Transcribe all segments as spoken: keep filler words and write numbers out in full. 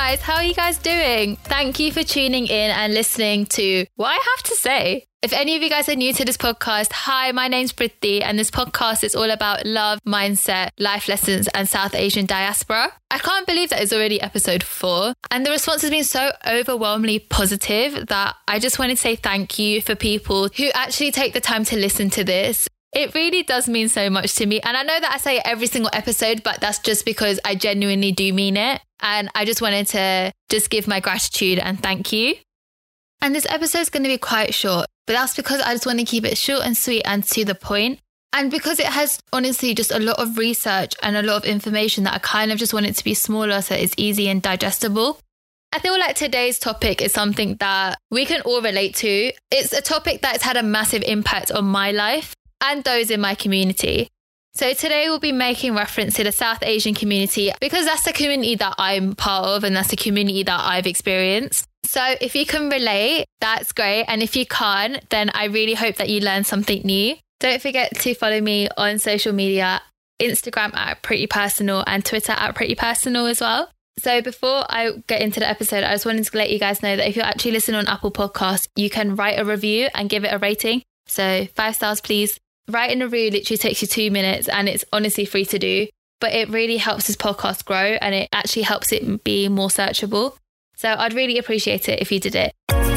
guys, how are you guys doing? Thank you for tuning in and listening to what I have to say. If any of you guys are new to this podcast, hi, my name's Priti, and this podcast is all about love, mindset, life lessons, and South Asian diaspora. I can't believe that it's already episode four, and the response has been so overwhelmingly positive that I just wanted to say thank you for people who actually take the time to listen to this. It really does mean so much to me. And I know that I say it every single episode, but that's just because I genuinely do mean it. And I just wanted to just give my gratitude and thank you. And this episode is going to be quite short, but that's because I just want to keep it short and sweet and to the point. And because it has honestly just a lot of research and a lot of information that I kind of just want it to be smaller so it's easy and digestible. I feel like today's topic is something that we can all relate to. It's a topic that has had a massive impact on my life and those in my community. So today we'll be making reference to the South Asian community because that's the community that I'm part of and that's the community that I've experienced. So if you can relate, that's great. And if you can't, then I really hope that you learn something new. Don't forget to follow me on social media, Instagram at Pretty Personal and Twitter at Pretty Personal as well. So before I get into the episode, I just wanted to let you guys know that if you're actually listening on Apple Podcasts, you can write a review and give it a rating. So five stars, please. Writing a review literally takes you two minutes and it's honestly free to do, but it really helps this podcast grow and it actually helps it be more searchable. So I'd really appreciate it if you did it.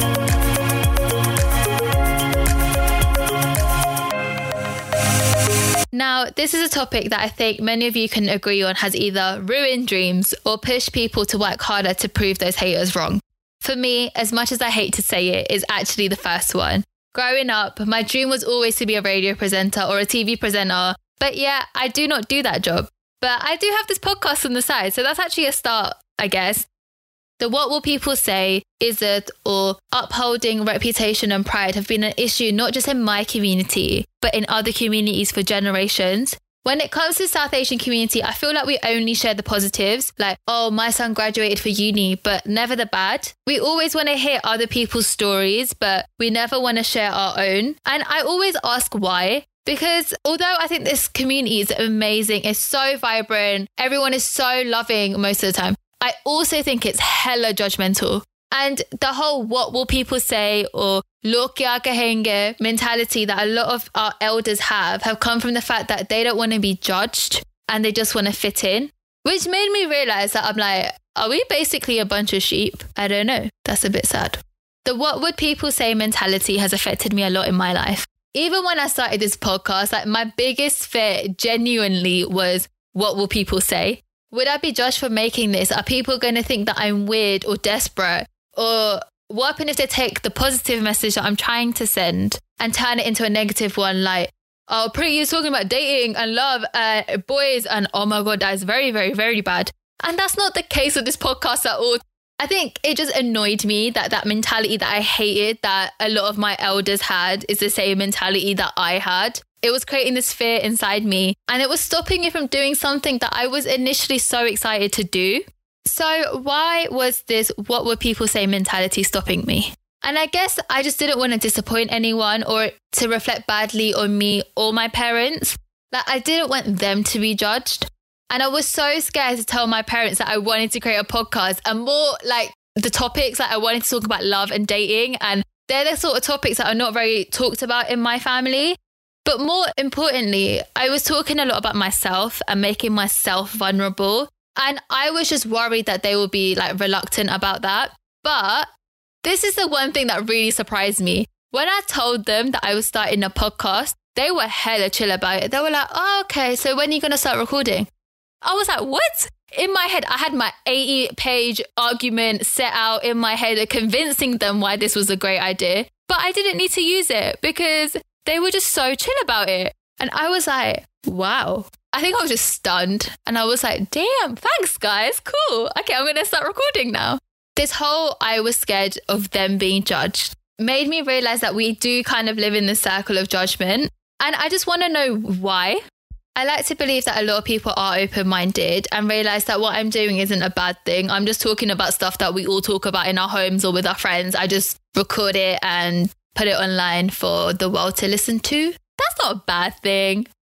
Now, this is a topic that I think many of you can agree on has either ruined dreams or pushed people to work harder to prove those haters wrong. For me, as much as I hate to say it, is actually the first one. Growing up, my dream was always to be a radio presenter or a T V presenter, but yeah, I do not do that job. But I do have this podcast on the side, so that's actually a start, I guess. The what will people say, is it, or upholding reputation and pride have been an issue not just in my community, but in other communities for generations. When it comes to South Asian community, I feel like we only share the positives, like, oh, my son graduated for uni, but never the bad. We always want to hear other people's stories, but we never want to share our own. And I always ask why. Because although I think this community is amazing, it's so vibrant, everyone is so loving most of the time, I also think it's hella judgmental. And the whole what will people say or log kya kahenge mentality that a lot of our elders have have come from the fact that they don't want to be judged and they just want to fit in, which made me realize that I'm like, are we basically a bunch of sheep? I don't know. That's a bit sad. The what would people say mentality has affected me a lot in my life. Even when I started this podcast, like my biggest fear genuinely was, what will people say? Would I be judged for making this? Are people going to think that I'm weird or desperate? Or what happens if they take the positive message that I'm trying to send and turn it into a negative one? Like, oh, Pretty, you're talking about dating and love, uh, boys, and oh my God, that is very, very, very bad. And that's not the case with this podcast at all. I think it just annoyed me that that mentality that I hated that a lot of my elders had is the same mentality that I had. It was creating this fear inside me and it was stopping me from doing something that I was initially so excited to do. So why was this what would people say mentality stopping me? And I guess I just didn't want to disappoint anyone or to reflect badly on me or my parents. Like I didn't want them to be judged. And I was so scared to tell my parents that I wanted to create a podcast and more like the topics that like I wanted to talk about love and dating. And they're the sort of topics that are not very talked about in my family. But more importantly, I was talking a lot about myself and making myself vulnerable. And I was just worried that they would be like reluctant about that. But this is the one thing that really surprised me. When I told them that I was starting a podcast, they were hella chill about it. They were like, oh, okay, so when are you going to start recording? I was like, what? In my head, I had my eighty page argument set out in my head, convincing them why this was a great idea. But I didn't need to use it because they were just so chill about it. And I was like, wow. I think I was just stunned. And I was like, damn, thanks, guys. Cool. Okay, I'm going to start recording now. This whole I was scared of them being judged made me realize that we do kind of live in this circle of judgment. And I just want to know why. I like to believe that a lot of people are open-minded and realize that what I'm doing isn't a bad thing. I'm just talking about stuff that we all talk about in our homes or with our friends. I just record it and put it online for the world to listen to. That's not a bad thing.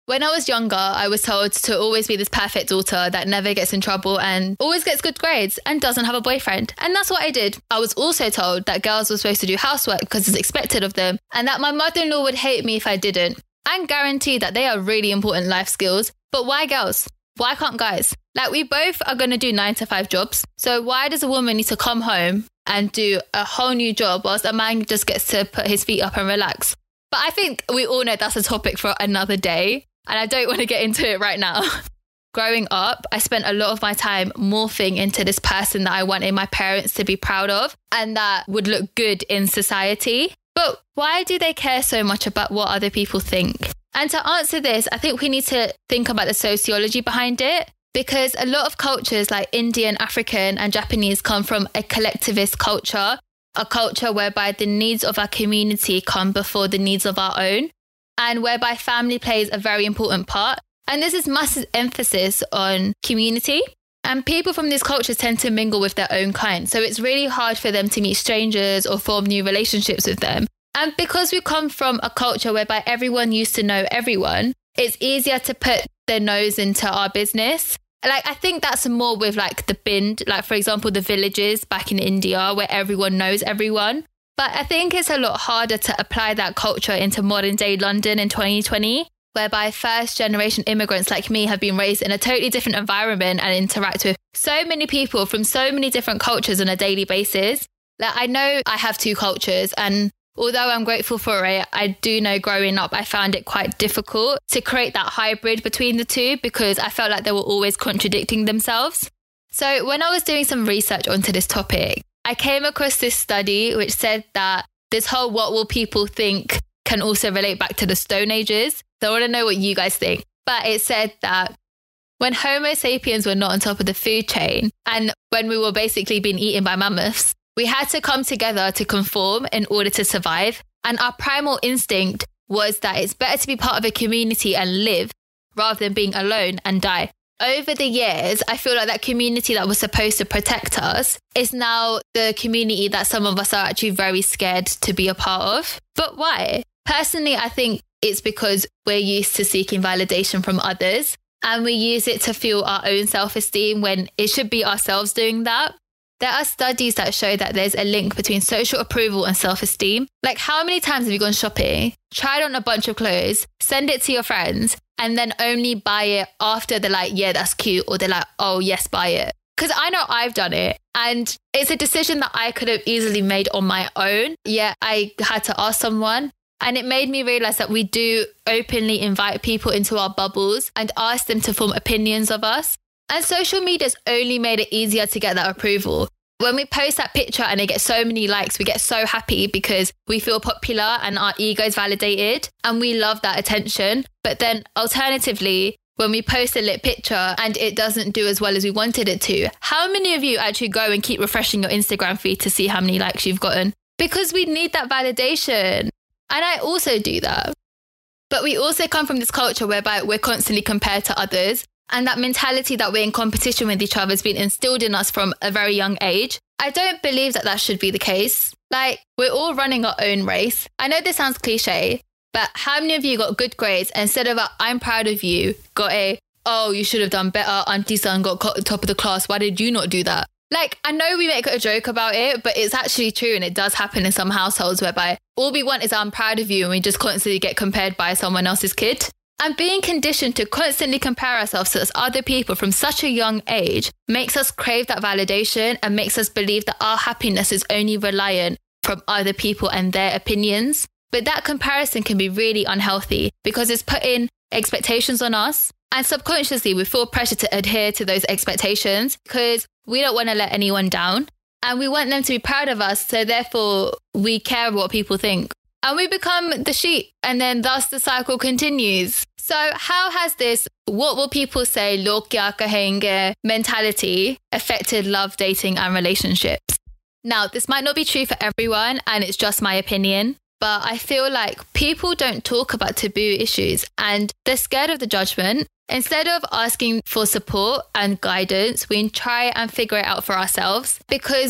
When I was younger, I was told to always be this perfect daughter that never gets in trouble and always gets good grades and doesn't have a boyfriend. And that's what I did. I was also told that girls were supposed to do housework because it's expected of them and that my mother-in-law would hate me if I didn't. And guarantee that they are really important life skills. But why girls? Why can't guys? Like, we both are going to do nine to five jobs. So why does a woman need to come home and do a whole new job whilst a man just gets to put his feet up and relax? But I think we all know that's a topic for another day. And I don't want to get into it right now. Growing up, I spent a lot of my time morphing into this person that I wanted my parents to be proud of and that would look good in society. But why do they care so much about what other people think? And to answer this, I think we need to think about the sociology behind it, because a lot of cultures like Indian, African and Japanese come from a collectivist culture, a culture whereby the needs of our community come before the needs of our own, and whereby family plays a very important part. And this is massive emphasis on community. And people from these cultures tend to mingle with their own kind. So it's really hard for them to meet strangers or form new relationships with them. And because we come from a culture whereby everyone used to know everyone, it's easier to put their nose into our business. Like, I think that's more with like the Bind, like, for example, the villages back in India where everyone knows everyone. But I think it's a lot harder to apply that culture into modern day London in twenty twenty, whereby first generation immigrants like me have been raised in a totally different environment and interact with so many people from so many different cultures on a daily basis. Like, I know I have two cultures, and although I'm grateful for it, I do know growing up, I found it quite difficult to create that hybrid between the two because I felt like they were always contradicting themselves. So when I was doing some research onto this topic, I came across this study which said that this whole what will people think can also relate back to the Stone Ages. So I want to know what you guys think. But it said that when Homo sapiens were not on top of the food chain and when we were basically being eaten by mammoths, we had to come together to conform in order to survive. And our primal instinct was that it's better to be part of a community and live rather than being alone and die. Over the years, I feel like that community that was supposed to protect us is now the community that some of us are actually very scared to be a part of. But why? Personally, I think it's because we're used to seeking validation from others and we use it to fuel our own self-esteem when it should be ourselves doing that. There are studies that show that there's a link between social approval and self-esteem. Like, how many times have you gone shopping, tried on a bunch of clothes, send it to your friends, and then only buy it after they're like, yeah, that's cute, or they're like, oh, yes, buy it? Because I know I've done it, and it's a decision that I could have easily made on my own. Yeah, I had to ask someone, and it made me realize that we do openly invite people into our bubbles and ask them to form opinions of us. And social media's only made it easier to get that approval. When we post that picture and it gets so many likes, we get so happy because we feel popular and our ego is validated and we love that attention. But then alternatively, when we post a lit picture and it doesn't do as well as we wanted it to, how many of you actually go and keep refreshing your Instagram feed to see how many likes you've gotten? Because we need that validation. And I also do that. But we also come from this culture whereby we're constantly compared to others. And that mentality that we're in competition with each other has been instilled in us from a very young age. I don't believe that that should be the case. Like, we're all running our own race. I know this sounds cliche, but how many of you got good grades instead of a, I'm proud of you, got a, oh, you should have done better, Auntie's son got top of the class, why did you not do that? Like, I know we make a joke about it, but it's actually true and it does happen in some households whereby all we want is I'm proud of you and we just constantly get compared by someone else's kid. And being conditioned to constantly compare ourselves to other people from such a young age makes us crave that validation and makes us believe that our happiness is only reliant from other people and their opinions. But that comparison can be really unhealthy because it's putting expectations on us. And subconsciously, we feel pressure to adhere to those expectations because we don't want to let anyone down. And we want them to be proud of us. So therefore, we care what people think. And we become the sheep, and then thus the cycle continues. So how has this what will people say, log kya kahenge mentality affected love, dating and relationships? Now, this might not be true for everyone, and it's just my opinion, but I feel like people don't talk about taboo issues and they're scared of the judgment. Instead of asking for support and guidance, we try and figure it out for ourselves because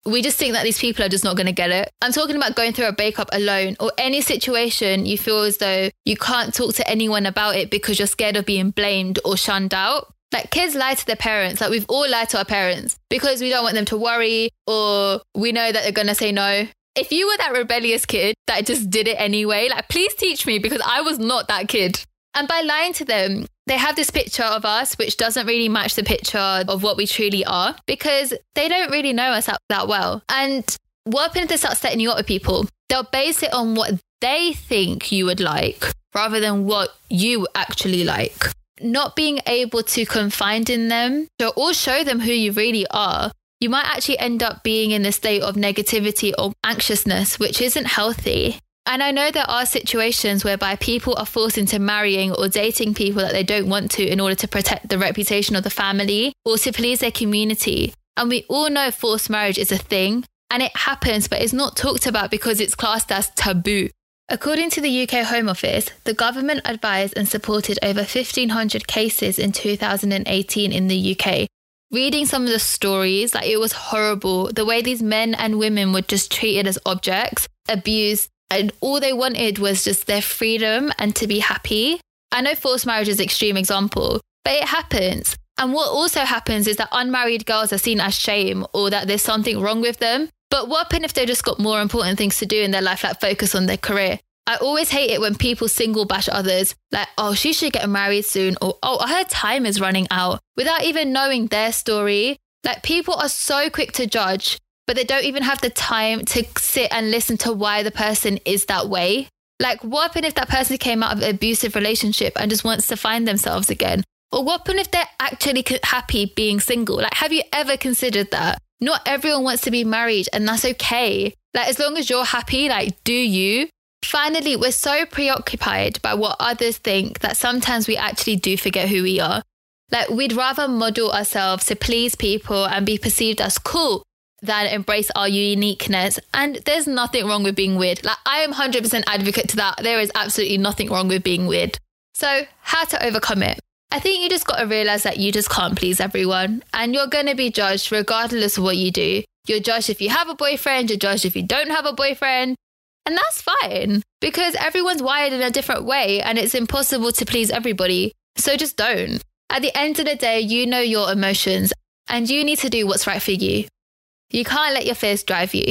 we just think that these people are just not going to get it. I'm talking about going through a breakup alone or any situation you feel as though you can't talk to anyone about it because you're scared of being blamed or shunned out. Like kids lie to their parents. Like we've all lied to our parents because we don't want them to worry or we know that they're going to say no. If you were that rebellious kid that just did it anyway, like please teach me because I was not that kid. And by lying to them, they have this picture of us which doesn't really match the picture of what we truly are because they don't really know us that, that well. And what happens if they start setting you up with people? They'll base it on what they think you would like rather than what you actually like. Not being able to confide in them or show them who you really are, you might actually end up being in a state of negativity or anxiousness, which isn't healthy. And I know there are situations whereby people are forced into marrying or dating people that they don't want to in order to protect the reputation of the family or to please their community. And we all know forced marriage is a thing and it happens, but it's not talked about because it's classed as taboo. According to the U K Home Office, the government advised and supported over fifteen hundred cases in two thousand eighteen in the U K. Reading some of the stories, like it was horrible. The way these men and women were just treated as objects, abused, and all they wanted was just their freedom and to be happy. I know forced marriage is an extreme example, but it happens. And what also happens is that unmarried girls are seen as shame or that there's something wrong with them. But what happens if they just got more important things to do in their life, like focus on their career? I always hate it when people single bash others, like, oh, she should get married soon, or, oh, her time is running out, without even knowing their story. Like, people are so quick to judge, but they don't even have the time to sit and listen to why the person is that way. Like, what happens if that person came out of an abusive relationship and just wants to find themselves again? Or what happens if they're actually happy being single? Like, have you ever considered that? Not everyone wants to be married, and that's okay. Like, as long as you're happy, like, do you? Finally, we're so preoccupied by what others think that sometimes we actually do forget who we are. Like, we'd rather model ourselves to please people and be perceived as cool than embrace our uniqueness. And there's nothing wrong with being weird. Like, I am one hundred percent advocate to that. There is absolutely nothing wrong with being weird. So, how to overcome it? I think you just got to realize that you just can't please everyone. And you're going to be judged regardless of what you do. You're judged if you have a boyfriend. You're judged if you don't have a boyfriend. And that's fine because everyone's wired in a different way and it's impossible to please everybody. So just don't. At the end of the day, you know your emotions and you need to do what's right for you. You can't let your fears drive you.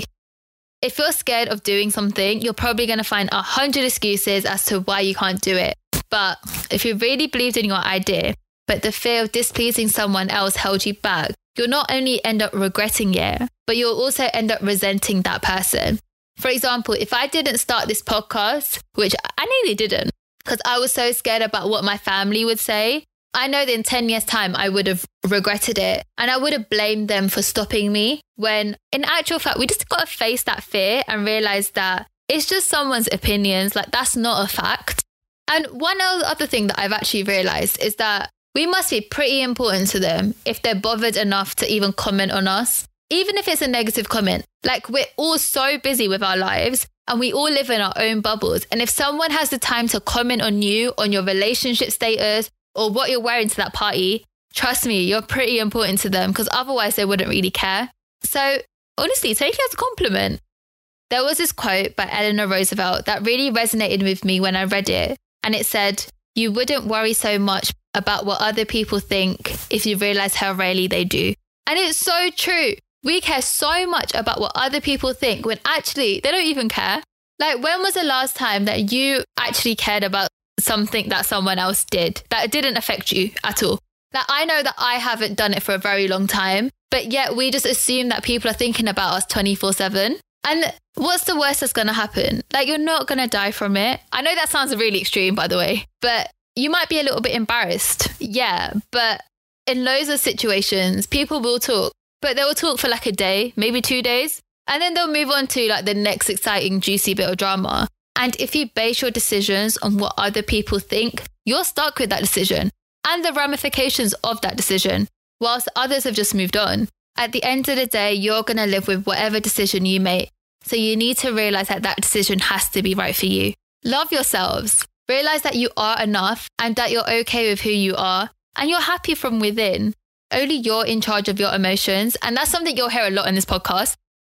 If you're scared of doing something, you're probably going to find a hundred excuses as to why you can't do it. But if you really believed in your idea, but the fear of displeasing someone else held you back, you'll not only end up regretting it, but you'll also end up resenting that person. For example, if I didn't start this podcast, which I nearly didn't, because I was so scared about what my family would say, I know that in ten years' time, I would have regretted it and I would have blamed them for stopping me when in actual fact, we just got to face that fear and realize that it's just someone's opinions. Like, that's not a fact. And one other thing that I've actually realized is that we must be pretty important to them if they're bothered enough to even comment on us. Even if it's a negative comment, like we're all so busy with our lives and we all live in our own bubbles. And if someone has the time to comment on you, on your relationship status or what you're wearing to that party, trust me, you're pretty important to them because otherwise they wouldn't really care. So honestly, take it as a compliment. There was this quote by Eleanor Roosevelt that really resonated with me when I read it. And it said, you wouldn't worry so much about what other people think if you realize how rarely they do. And it's so true. We care so much about what other people think when actually they don't even care. Like, when was the last time that you actually cared about something that someone else did that didn't affect you at all? Like, I know that I haven't done it for a very long time, but yet we just assume that people are thinking about us twenty-four seven. And what's the worst that's going to happen? Like, you're not going to die from it. I know that sounds really extreme, by the way, but you might be a little bit embarrassed. Yeah, but in loads of situations, people will talk. But they will talk for like a day, maybe two days, and then they'll move on to like the next exciting, juicy bit of drama. And if you base your decisions on what other people think, you're stuck with that decision and the ramifications of that decision, whilst others have just moved on. At the end of the day, you're going to live with whatever decision you make. So you need to realize that that decision has to be right for you. Love yourselves. Realize that you are enough and that you're okay with who you are and you're happy from within. Only you're in charge of your emotions. And that's something you'll hear a lot in this podcast.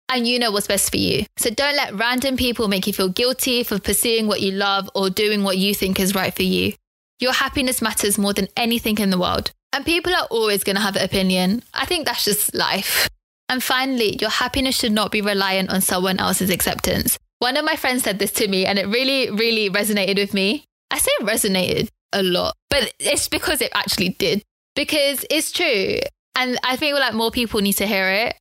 and you know what's best for you. So don't let random people make you feel guilty for pursuing what you love or doing what you think is right for you. Your happiness matters more than anything in the world. And people are always going to have an opinion. I think that's just life. And finally, your happiness should not be reliant on someone else's acceptance. One of my friends said this to me and it really, really resonated with me. I say resonated a lot, but it's because it actually did. Because it's true. And I feel like more people need to hear it.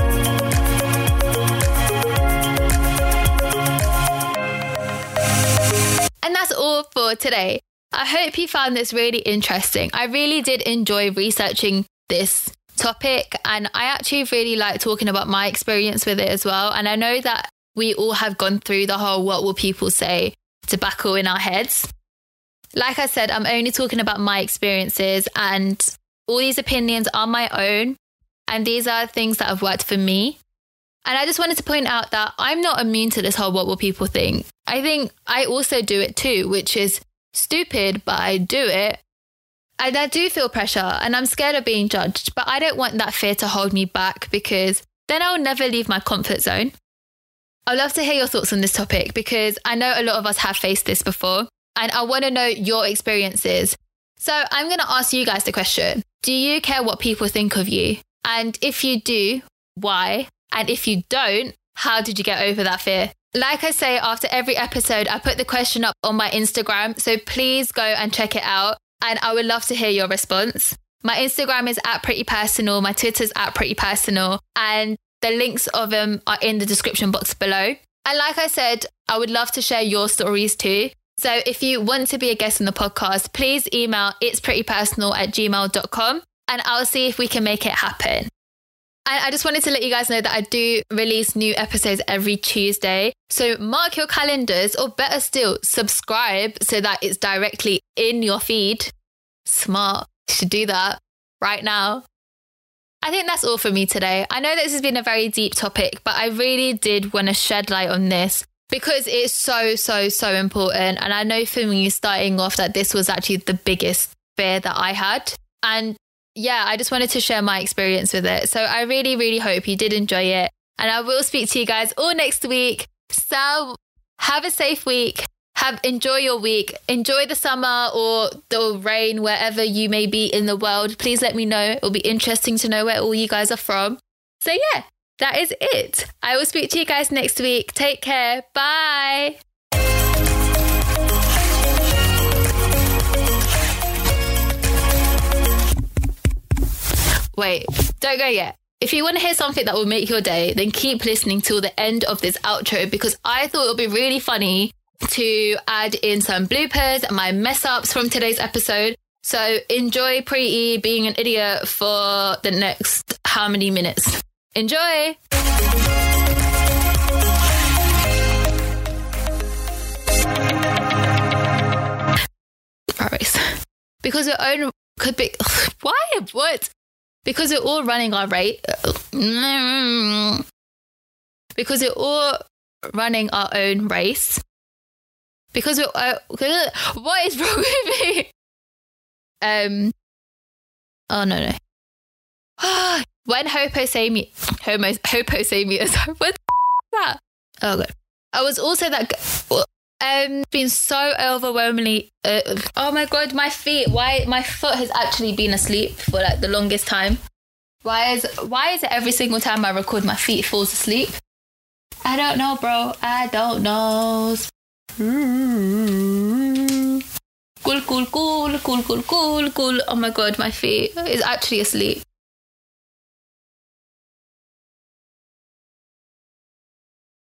And that's all for today. I hope you found this really interesting. I really did enjoy researching this topic, and I actually really like talking about my experience with it as well. And I know that we all have gone through the whole what will people say debacle in our heads. Like I said, I'm only talking about my experiences, and all these opinions are my own. And these are things that have worked for me. And I just wanted to point out that I'm not immune to this whole what will people think. I think I also do it too, which is stupid, but I do it. And I do feel pressure and I'm scared of being judged, but I don't want that fear to hold me back because then I'll never leave my comfort zone. I'd love to hear your thoughts on this topic because I know a lot of us have faced this before and I want to know your experiences. So I'm going to ask you guys the question. Do you care what people think of you? And if you do, why? And if you don't, how did you get over that fear? Like I say, after every episode, I put the question up on my Instagram. So please go and check it out. And I would love to hear your response. My Instagram is at Pretty Personal. My Twitter's at Pretty Personal. And the links of them are in the description box below. And like I said, I would love to share your stories too. So if you want to be a guest on the podcast, please email itsprettypersonal at gmail dot com and I'll see if we can make it happen. And I just wanted to let you guys know that I do release new episodes every Tuesday. So mark your calendars, or better still, subscribe so that it's directly in your feed. Smart. You should do that right now. I think that's all for me today. I know this has been a very deep topic, but I really did want to shed light on this because it's so, so, so important. And I know for me starting off that this was actually the biggest fear that I had. And yeah, I just wanted to share my experience with it. So I really, really hope you did enjoy it. And I will speak to you guys all next week. So have a safe week. Have enjoy your week. Enjoy the summer or the rain, wherever you may be in the world. Please let me know. It'll be interesting to know where all you guys are from. So yeah, that is it. I will speak to you guys next week. Take care. Bye. Wait, don't go yet. If you want to hear something that will make your day, then keep listening till the end of this outro because I thought it would be really funny to add in some bloopers and my mess ups from today's episode. So enjoy Pretty being an idiot for the next how many minutes. Enjoy! Alright. Because your own could be... Why? What? Because we're all running our race. Because we're all running our own race. Because we're... Uh, what is wrong with me? Um. Oh, no, no. When Hopo say me... Homo... Hopo say me... What the is that? Oh, God. I was also that... Um, been so overwhelmingly... Uh, oh, my God, my feet. Why... My foot has actually been asleep for, like, the longest time. Why is... Why is it every single time I record, my feet falls asleep? I don't know, bro. I don't know. Cool, cool, cool, cool, cool, cool, cool. Oh, my God, my feet is actually asleep.